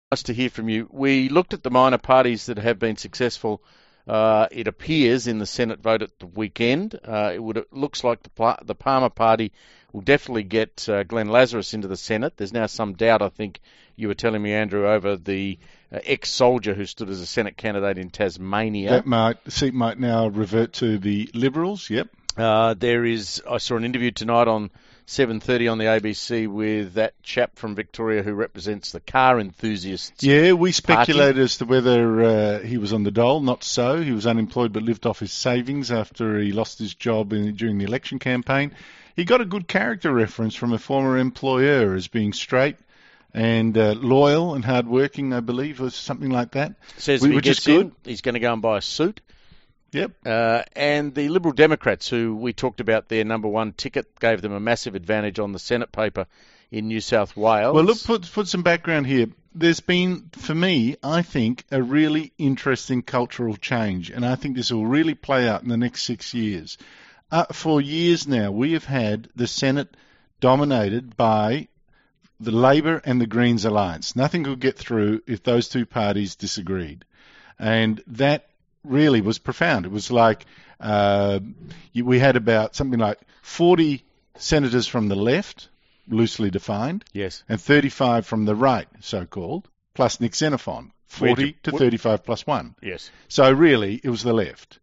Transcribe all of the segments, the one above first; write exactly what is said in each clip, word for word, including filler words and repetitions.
Nice to hear from you. We looked at the minor parties that have been successful. Uh, it appears in the Senate vote at the weekend. Uh, it would it looks like the, the Palmer Party will definitely get uh, Glenn Lazarus into the Senate. There's now some doubt, I think you were telling me, Andrew, over the uh, ex-soldier who stood as a Senate candidate in Tasmania. That might, the seat might now revert to the Liberals. Yep. Uh, there is. I saw an interview tonight on seven thirty on the A B C with that chap from Victoria who represents the car enthusiasts. Yeah, we speculated party. as to whether uh, he was on the dole. Not so. He was unemployed but lived off his savings after he lost his job in, during the election campaign. He got a good character reference from a former employer as being straight and uh, loyal and hardworking, I believe, or something like that. Says we, if he which gets is good. in, he's going to go and buy a suit. Yep. Uh, and the Liberal Democrats, who we talked about their number one ticket, gave them a massive advantage on the Senate paper in New South Wales. Well, look, put, put some background here. There's been, for me, I think, a really interesting cultural change, and I think this will really play out in the next six years. Uh, for years now, we have had the Senate dominated by the Labor and the Greens alliance. Nothing could get through if those two parties disagreed. And that really was profound. It was like uh, we had about something like forty senators from the left, loosely defined, yes, and thirty-five from the right, so-called, plus Nick Xenophon, forty to thirty-five plus one. Yes. So really, it was the left.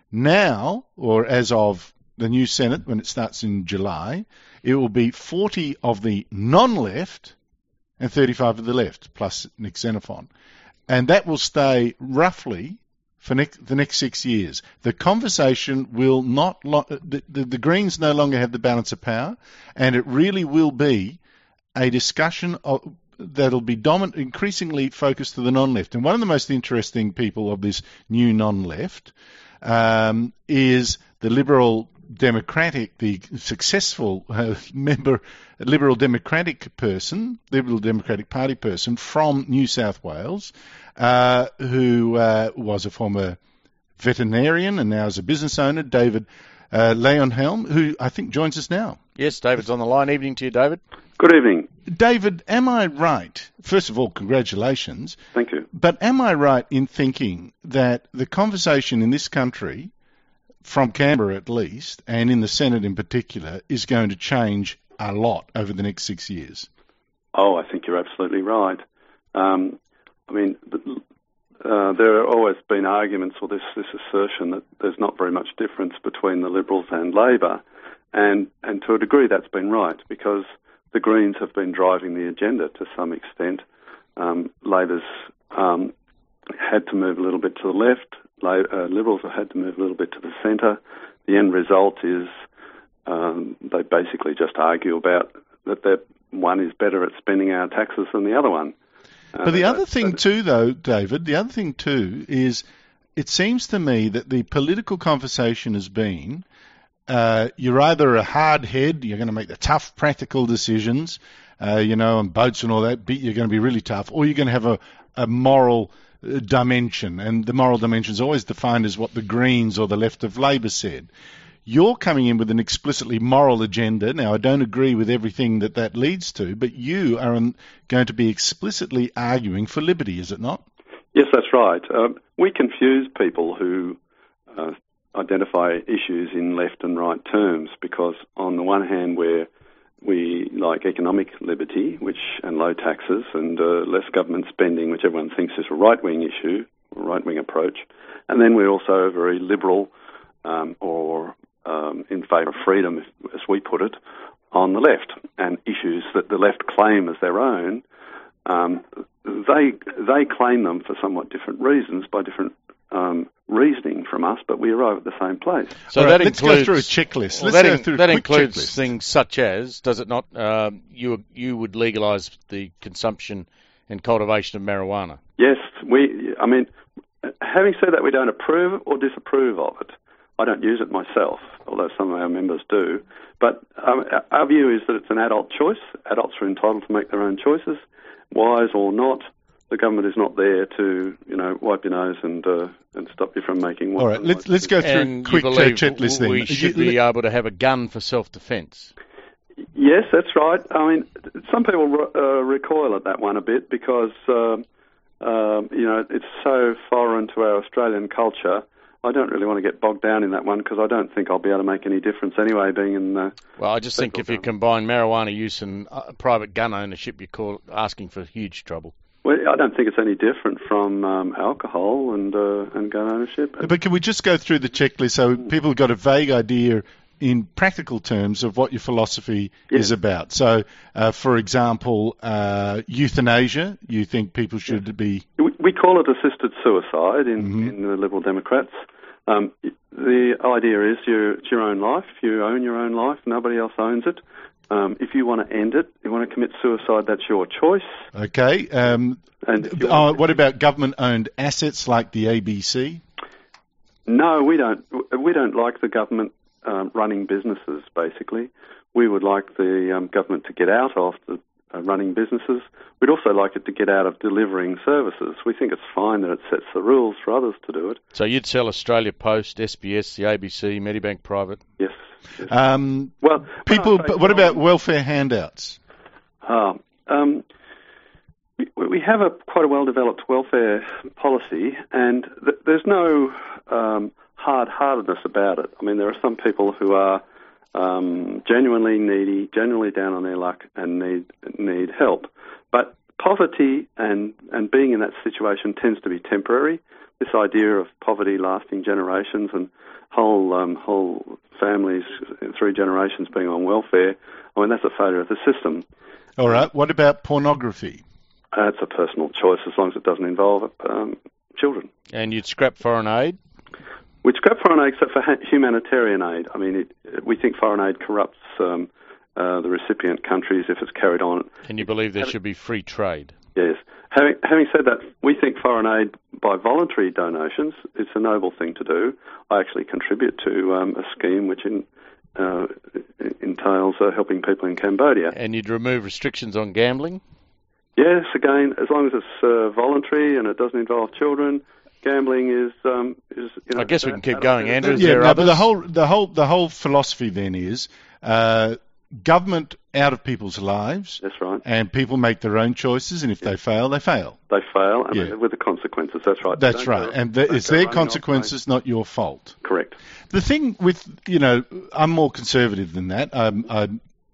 Now, or as of the new Senate, when it starts in July, it will be forty of the non-left and thirty-five of the left, plus Nick Xenophon. And that will stay roughly for next, the next six years. The conversation will not... Lo- the, the, the Greens no longer have the balance of power, and it really will be a discussion of, that'll be dominant, increasingly focused to the non-left. And one of the most interesting people of this new non-left um, is the Liberal Democratic, the successful uh, member, Liberal Democratic person, Liberal Democratic Party person from New South Wales, uh, who uh, was a former veterinarian and now is a business owner, David uh, Leyonhjelm, who I think joins us now. Yes, David's on the line. Evening to you, David. Good evening. David, am I right? First of all, congratulations. Thank you. But am I right in thinking that the conversation in this country, from Canberra at least, and in the Senate in particular, is going to change a lot over the next six years? Oh, I think you're absolutely right. Um, I mean, uh, there have always been arguments or this, this assertion that there's not very much difference between the Liberals and Labor, and, and to a degree that's been right, because the Greens have been driving the agenda to some extent. Um, Labor's um, had to move a little bit to the left. Uh, Liberals have had to move a little bit to the centre. The end result is um, they basically just argue about that that one is better at spending our taxes than the other one. Uh, but the other that, thing that too, though, David, the other thing too is it seems to me that the political conversation has been uh, you're either a hard head, you're going to make the tough practical decisions, uh, you know, on boats and all that, but you're going to be really tough, or you're going to have a, a moral dimension, and the moral dimension is always defined as what the Greens or the left of Labor said. You're coming in with an explicitly moral agenda. Now, I don't agree with everything that that leads to, but you are an, going to be explicitly arguing for liberty, is it not? Yes, that's right. Um, we confuse people who uh, identify issues in left and right terms, because on the one hand we're We like economic liberty, which and low taxes and uh, less government spending, which everyone thinks is a right-wing issue, a right-wing approach. And then we're also very liberal um, or um, in favour of freedom, as we put it, on the left. And issues that the left claim as their own, um, they they claim them for somewhat different reasons by different um, reasoning from us, but we arrive at the same place. So All that right, let's includes, go through a checklist. Well, let's that go in, through that a quick includes checklist. things such as, does it not, um, you you would legalise the consumption and cultivation of marijuana? Yes, we. I mean, having said that, we don't approve or disapprove of it. I don't use it myself, although some of our members do. But um, our view is that it's an adult choice. Adults are entitled to make their own choices, wise or not. The government is not there to, you know, wipe your nose and uh, and stop you from making one. All right, let's let's go through and a quick you believe checklist then. We should be able to have a gun for self-defence. Yes, that's right. I mean, some people uh, recoil at that one a bit because uh, Um, you know, it's so foreign to our Australian culture. I don't really want to get bogged down in that one because I don't think I'll be able to make any difference anyway, being in the... Well, I just think if you combine marijuana use and uh, private gun ownership, you're call, asking for huge trouble. Well, I don't think it's any different from um, alcohol and uh, and gun ownership. But can we just go through the checklist so people have got a vague idea in practical terms of what your philosophy yeah. is about? So, uh, for example, uh, euthanasia, you think people should yeah. be... We, we call it assisted suicide in, mm-hmm. in the Liberal Democrats. Um, the idea is you, it's your own life. You own your own life. Nobody else owns it. Um, if you want to end it, you want to commit suicide, that's your choice. Okay. Um, and uh, what about government-owned assets like the A B C? No, we don't. We don't like the government um, running businesses, basically. We would like the um, government to get out of the uh, running businesses. We'd also like it to get out of delivering services. We think it's fine that it sets the rules for others to do it. So you'd sell Australia Post, S B S, the A B C, Medibank Private? Yes. yes. Um, well, people. But what about welfare handouts? Uh, um, we, we have a quite a well-developed welfare policy, and th- there's no um, hard-heartedness about it. I mean, there are some people who are um, genuinely needy, genuinely down on their luck, and need need help. But poverty and, and being in that situation tends to be temporary. This idea of poverty lasting generations and whole um, whole families, three generations being on welfare, I mean, that's a failure of the system. All right. What about pornography? Uh, it's a personal choice as long as it doesn't involve um, children. And you'd scrap foreign aid? We'd scrap foreign aid except for humanitarian aid. I mean, it, we think foreign aid corrupts um, uh, the recipient countries if it's carried on. And you believe there should be free trade? Yes. Having, having said that, we think foreign aid by voluntary donations, it's a noble thing to do. I actually contribute to um, a scheme which in, uh, entails uh, helping people in Cambodia. And you'd remove restrictions on gambling? Yes, again, as long as it's uh, voluntary and it doesn't involve children. Gambling is, um, is you know. I guess we can keep going, Andrew. Is yeah, there no, others? but the whole, the whole, the whole philosophy then is uh, government out of people's lives. That's right. And people make their own choices, and if yeah. they fail, they fail. They fail, and yeah. with the consequences. That's right. That's right, go, and the, it's their consequences, not your fault. Correct. The thing with, you know, I'm more conservative than that. Um, I,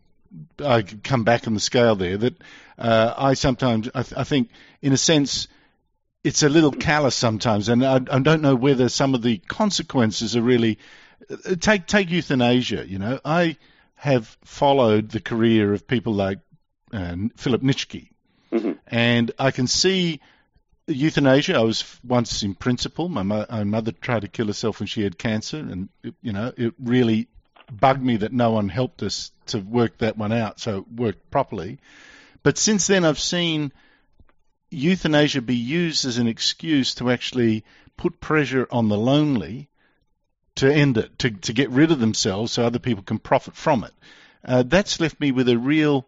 I come back on the scale there. That uh, I sometimes, I, th- I think, in a sense, it's a little callous sometimes, and I, I don't know whether some of the consequences are really. Take take euthanasia. You know, I have followed the career of people like uh, Philip Nitschke, mm-hmm. and I can see euthanasia. I was once in principle. My, mo- my mother tried to kill herself when she had cancer, and it, you know, it really bugged me that no one helped us to work that one out so it worked properly. But since then, I've seen euthanasia be used as an excuse to actually put pressure on the lonely to end it, to, to get rid of themselves so other people can profit from it. Uh, that's left me with a real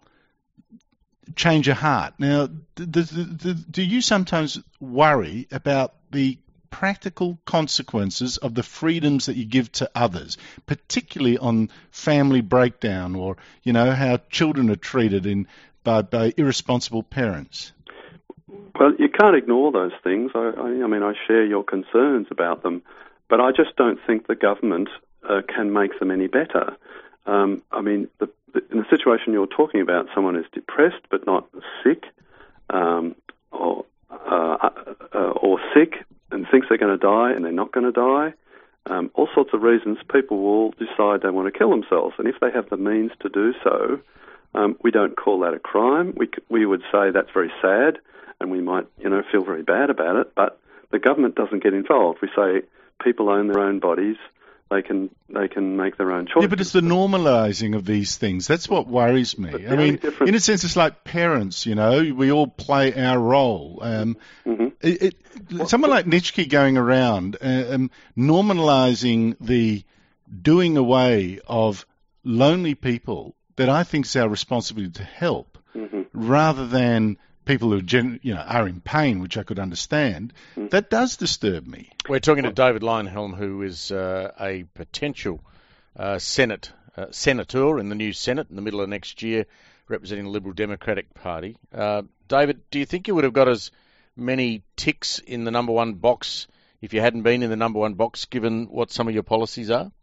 change of heart. Now, the, the, the, do you sometimes worry about the practical consequences of the freedoms that you give to others, particularly on family breakdown or, you know, how children are treated in by, by irresponsible parents? Well, you can't ignore those things. I, I, I mean, I share your concerns about them. But I just don't think the government uh, can make them any better. Um, I mean, the, the, in the situation you're talking about, someone is depressed but not sick, um, or uh, uh, or sick and thinks they're going to die and they're not going to die. Um, all sorts of reasons people will decide they want to kill themselves, and if they have the means to do so, um, we don't call that a crime. We we would say that's very sad, and we might you know feel very bad about it. But the government doesn't get involved. We say people own their own bodies. They can they can make their own choices. Yeah, but it's the normalising of these things. That's what worries me. I mean, in a sense, it's like parents, you know. We all play our role. Um, mm-hmm. it, it, what, someone what? like Nitschke going around uh, um, normalising the doing away of lonely people that I think is our responsibility to help, mm-hmm. rather than people who gen, you know, are in pain, which I could understand, mm. that does disturb me. We're talking to David Leyonhjelm, who is uh, a potential uh, Senate uh, senator in the new Senate in the middle of next year, representing the Liberal Democratic Party. Uh, David, do you think you would have got as many ticks in the number one box if you hadn't been in the number one box, given what some of your policies are?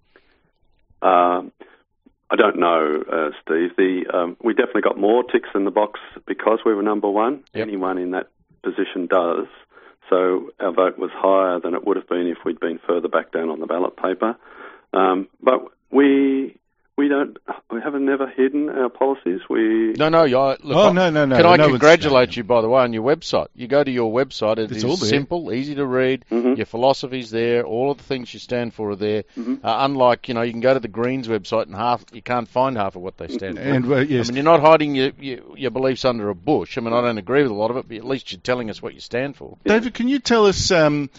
Um, I don't know, uh, Steve. The um, we definitely got more ticks in the box because we were number one. Yep. Anyone in that position does. So our vote was higher than it would have been if we'd been further back down on the ballot paper. Um, but we we don't we haven't never hidden our policies. We No, no, yeah, look, Oh, no, no, no. Can I no, congratulate you, by the way, on your website? You go to your website, it It's is all there. simple, easy to read, Mhm. your philosophy's there, all of the things you stand for are there. Mhm. Uh, unlike, you know, you can go to the Greens website and half you can't find half of what they stand for. And uh, yes, I mean, you're not hiding your, your, your beliefs under a bush. I mean, I don't agree with a lot of it, but at least you're telling us what you stand for. David, can you tell us? Um,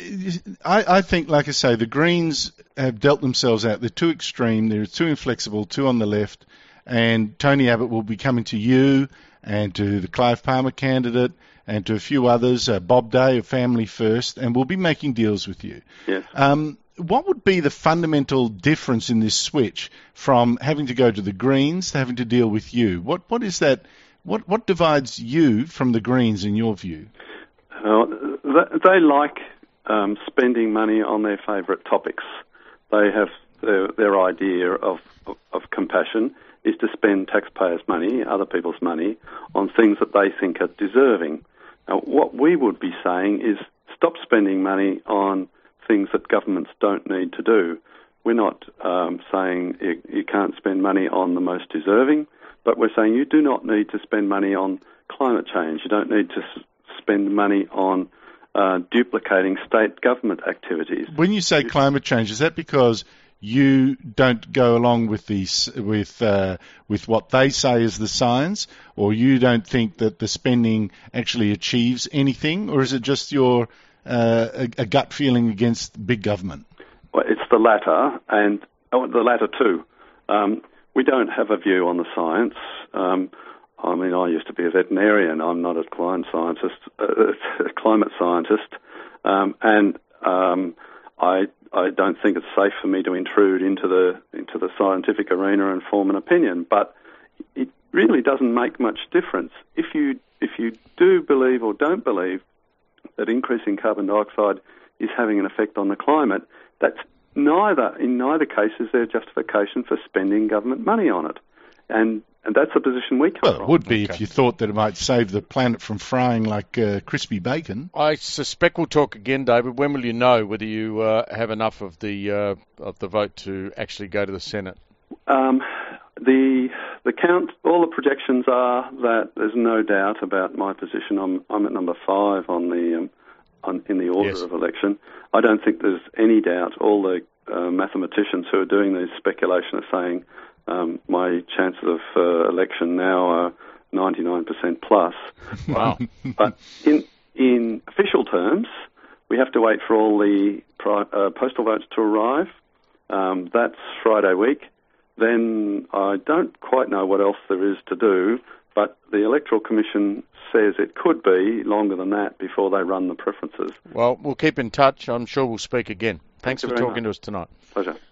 I, I think, like I say, the Greens have dealt themselves out. They're too extreme. They're too inflexible. Too on the left. And Tony Abbott will be coming to you and to the Clive Palmer candidate and to a few others, uh, Bob Day of Family First, and we'll be making deals with you. Yes. Um, what would be the fundamental difference in this switch from having to go to the Greens to having to deal with you? What what is that? What what divides you from the Greens in your view? Uh, they, they like um, spending money on their favourite topics. They have their, their idea of, of, of compassion is to spend taxpayers' money, other people's money, on things that they think are deserving. Now, what we would be saying is stop spending money on things that governments don't need to do. We're not um, saying you, you can't spend money on the most deserving, but we're saying you do not need to spend money on climate change. You don't need to s- spend money on uh, duplicating state government activities. When you say climate change, is that because you don't go along with the with uh, with what they say is the science, or you don't think that the spending actually achieves anything, or is it just your uh, a, a gut feeling against big government? Well, it's the latter, and oh, the latter too. Um, we don't have a view on the science. Um, I mean, I used to be a veterinarian. I'm not a climate scientist, uh, a climate scientist, um, and um, I I don't think it's safe for me to intrude into the into the scientific arena and form an opinion. But it really doesn't make much difference if you if you do believe or don't believe that increasing carbon dioxide is having an effect on the climate. That's neither in neither case is there justification for spending government money on it, and and that's a position we come Well, from. it would be Okay. if you thought that it might save the planet from frying like uh, crispy bacon. I suspect we'll talk again, David. When will you know whether you uh, have enough of the uh, of the vote to actually go to the Senate? Um, the the count, all the projections are that there's no doubt about my position. I'm I'm at number five on the um, on in the order Yes. of election. I don't think there's any doubt. All the uh, mathematicians who are doing these speculation are saying um, my chances of uh, election now are ninety-nine percent plus. Wow. But in in official terms, we have to wait for all the pri- uh, postal votes to arrive. Um, that's Friday week. Then I don't quite know what else there is to do, but the Electoral Commission says it could be longer than that before they run the preferences. Well, we'll keep in touch. I'm sure we'll speak again. Thanks Thank you for very talking much. to us tonight. Pleasure.